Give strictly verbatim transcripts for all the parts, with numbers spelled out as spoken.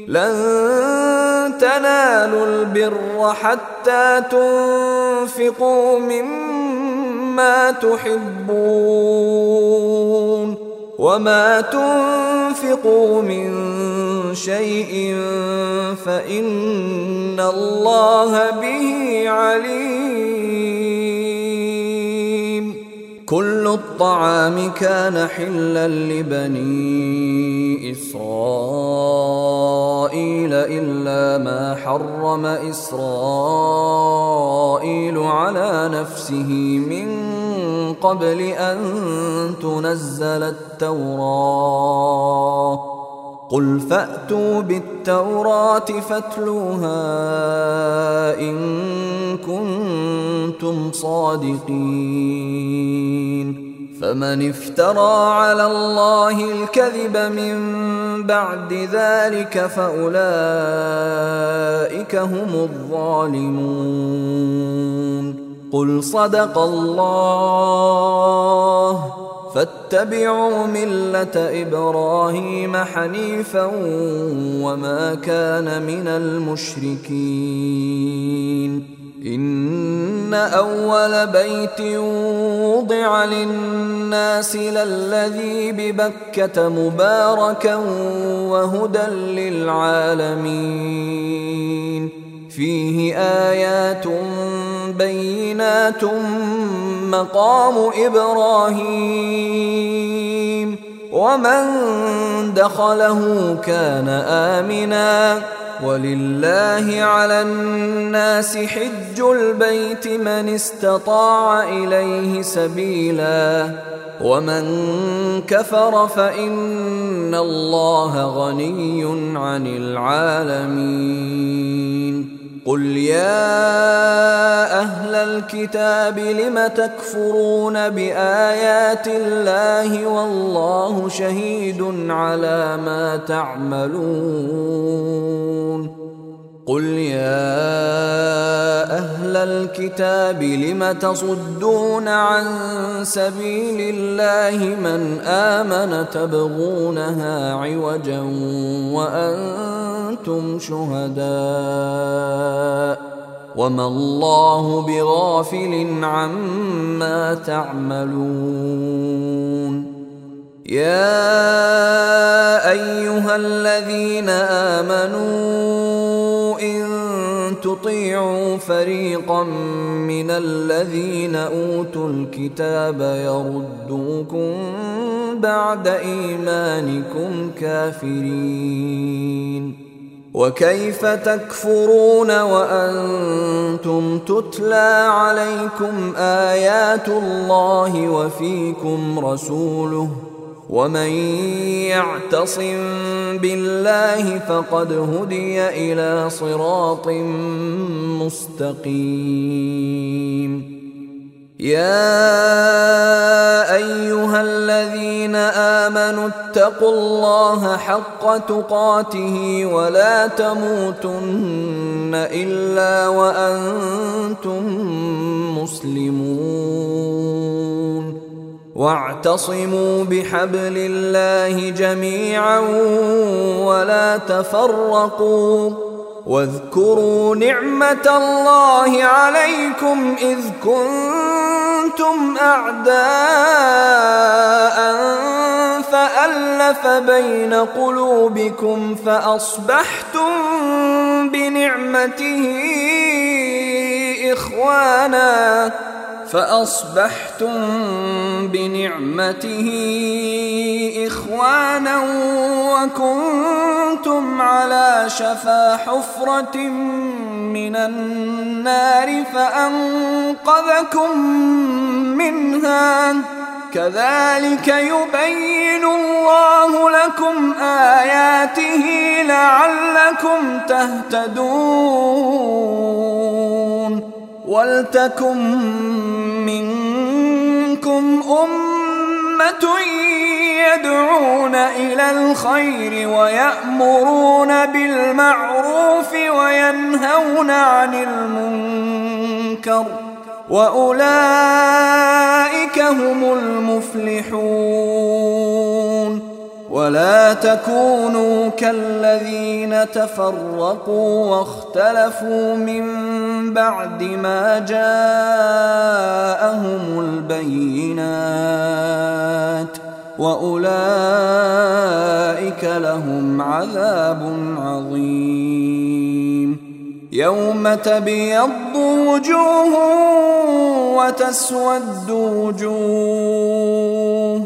لن تنالوا البر حتى تنفقوا مما تحبون وما تنفقوا من شيء فإن الله به عليم. كل الطعام كان حلا لبني إسرائيل إلا ما حرم إسرائيل على نفسه من قبل أن تنزل التوراة. قل فأتوا بالتوراة فاتلوها إن كنتم صادقين. فمن افترى على الله الكذب من بعد ذلك فأولئك هم الظالمون. قل صدق الله فاتبعوا ملة إبراهيم حنيفا وما كان من المشركين. إن أول بيت وضع للناس للذي ببكة مباركا وهدى للعالمين فيه آيات بينات مقام إبراهيم ومن دخله كان آمنا ولله على الناس حج البيت من استطاع إليه سبيلا ومن كفر فإن الله غني عن العالمين. قل يا أهل الكتاب لم تكفرون بآيات الله والله شهيد على ما تعملون. قل يا أهل الكتاب لم تصدون عن سبيل الله من آمن تبغونها عوجا وأنتم شهداء وما الله بغافل عما تعملون. يا أيها الذين آمنوا إن تطيعوا فريقا من الذين أوتوا الكتاب يردوكم بعد إيمانكم كافرين. وكيف تكفرون وأنتم تتلى عليكم آيات الله وفيكم رسوله ومن يعتصم بالله فقد هدي إلى صراط مستقيم. يا أيها الذين آمنوا اتقوا الله حق تقاته ولا تموتن إلا وأنتم مسلمون. واعتصموا بحبل الله جميعا ولا تفرقوا واذكروا نعمة الله عليكم إذ كنتم أعداء فألف بين قلوبكم فأصبحتم بنعمته إخوانا فأصبحتم بنعمته إخوانا وكنتم على شفا حفرة من النار فأنقذكم منها كذلك يبين الله لكم آياته لعلكم تهتدون. ولتكن منكم أمة يدعون إلى الخير ويأمرون بالمعروف وينهون عن المنكر وأولئك هم المفلحون. ولا تكونوا كالذين تفرقوا واختلفوا من بعد ما جاءهم البينات وأولئك لهم عذاب عظيم. يوم تبيض وجوه وتسود وجوه،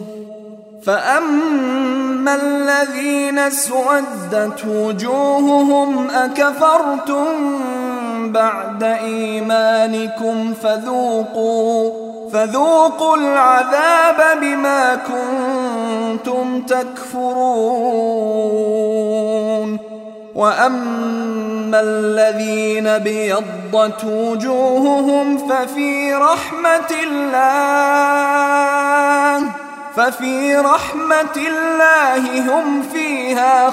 فأما الذين اسودت وجوههم أكفرتم بعد إيمانكم فذوقوا فذوقوا العذاب بما كنتم تكفرون. وأما الذين بيضت وجوههم ففي رحمة الله ففي رحمة الله هم فيها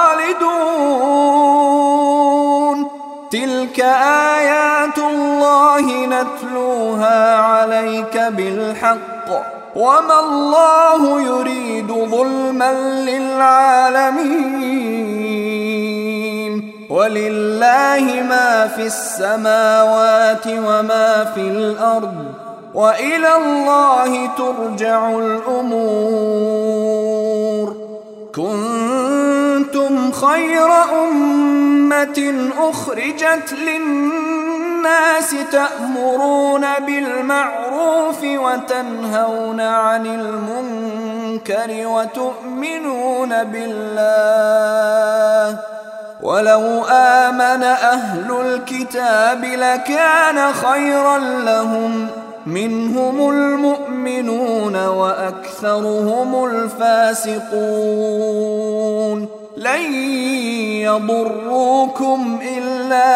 خالدون. تلك آيات الله نتلوها عليك بالحق وما الله يريد ظلما للعالمين. ولله ما في السماوات وما في الأرض وإلى الله ترجع الأمور. كنتم خير أمة أخرجت للناس تأمرون بالمعروف وتنهون عن المنكر وتؤمنون بالله ولو آمن أهل الكتاب لكان خيرا لهم منهم المؤمنون وأكثرهم الفاسقون. لن يضروكم إلا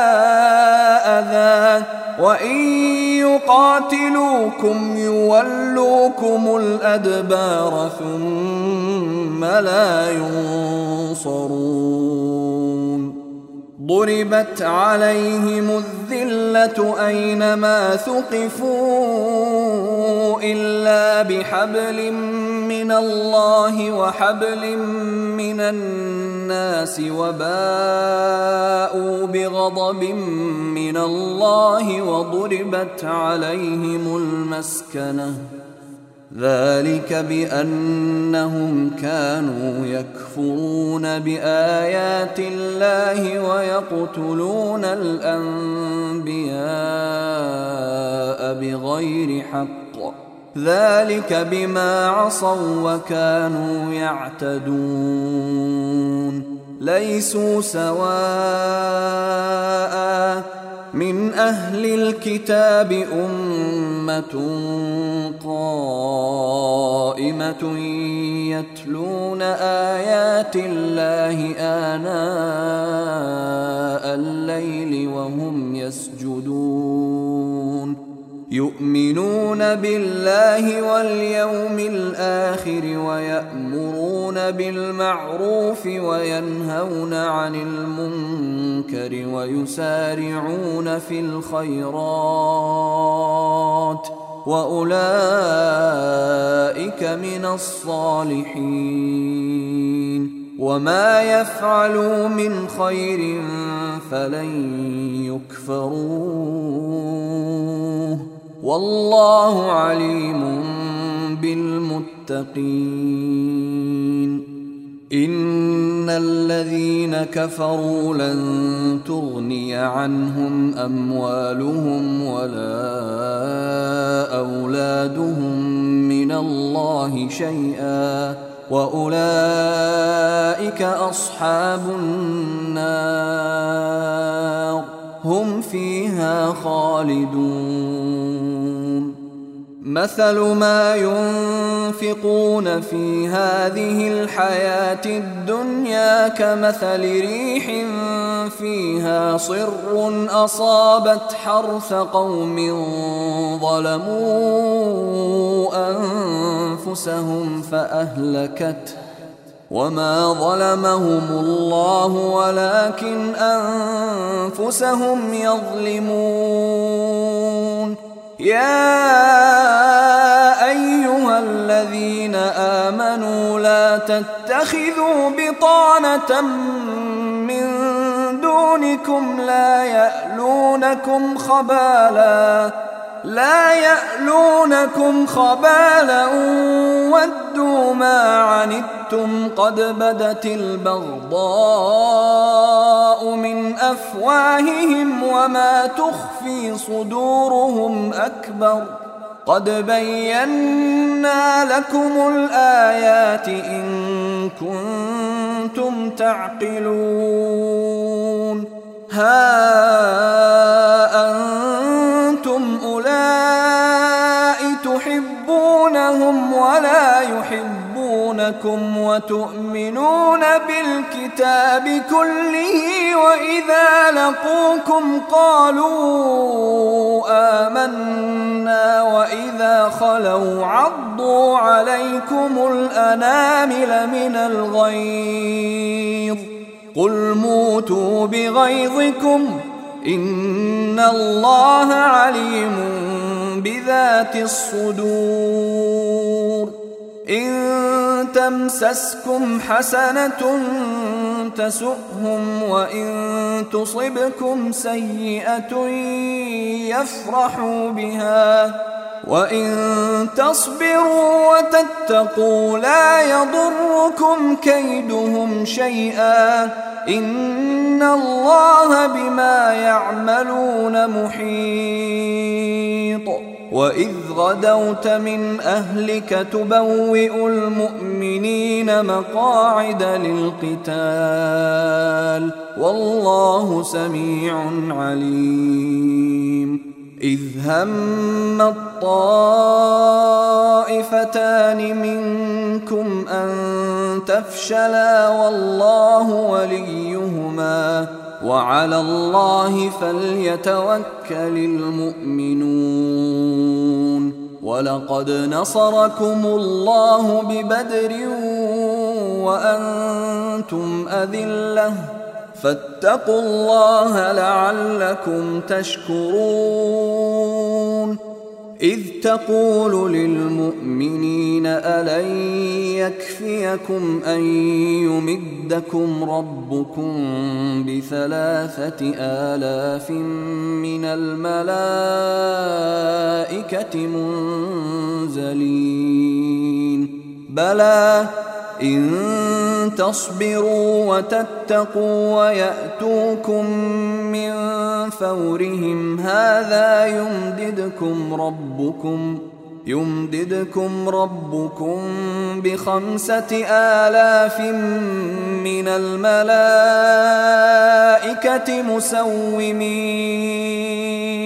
أذى وإن يقاتلوكم يولوكم الأدبار ثم لا ينصرون. ضربت عليهم الذلة أينما ثقفوا إلا بحبل من الله وحبل من الناس وباءوا بغضب من الله وضربت عليهم المسكنة ذلك بأنهم كانوا يكفرون بآيات الله ويقتلون الأنبياء بغير حق ذلك بما عصوا وكانوا يعتدون. ليسوا سواء من أهل الكتاب أمة قائمة يتلون آيات الله آناء الليل وهم يسجدون يؤمنون بالله واليوم الآخر ويأمرون بالمعروف وينهون عن المنكر ويسارعون في الخيرات وأولئك من الصالحين. وما يفعلوا من خير فلن يكفروه والله عليم بالمتقين. إن الذين كفروا لن تغني عنهم أموالهم ولا أولادهم من الله شيئا وأولئك أصحاب النار هم فيها خالدون. مثل ما ينفقون في هذه الحياة الدنيا كمثل ريح فيها صر أصابت حرث قوم ظلموا أنفسهم فأهلكته وما ظلمهم الله ولكن أنفسهم يظلمون. يا أيها الذين آمنوا لا تتخذوا بطانة من دونكم لا يألونكم خبالا لا يألونكم خبالا ودوا ما عنتم قد بدت البغضاء من أفواههم وما تخفي صدورهم أكبر قد بينا لكم الآيات إن كنتم تعقلون ها أنتم أولئك تحبونهم ولا يحبونكم وتؤمنون بالكتاب كله وإذا لقوكم قالوا آمنا وإذا خلوا عضوا عليكم الأنامل من الغيظ قل موتوا بغيظكم إن الله عليم بذات الصدور إن تمسسكم حسنة تسؤهم وإن تصبكم سيئة يفرحوا بها وإن تصبروا وتتقوا لا يضركم كيدهم شيئا إن الله بما يعملون محيط وإذ غدوت من أهلك تبوئ المؤمنين مقاعد للقتال والله سميع عليم إذ هم الطائفتان منكم أن تفشلا والله وليهما وعلى الله فليتوكل المؤمنون ولقد نصركم الله ببدر وأنتم أذلة فاتقوا الله لعلكم تشكرون إذ تقول للمؤمنين ألن يكفيكم أن يمدكم ربكم بثلاثة آلاف من الملائكة منزلين بلى إن تصبروا وتتقوا ويأتوكم من فورهم هذا يمددكم ربكم يمددكم ربكم بخمسة آلاف من الملائكة مسومين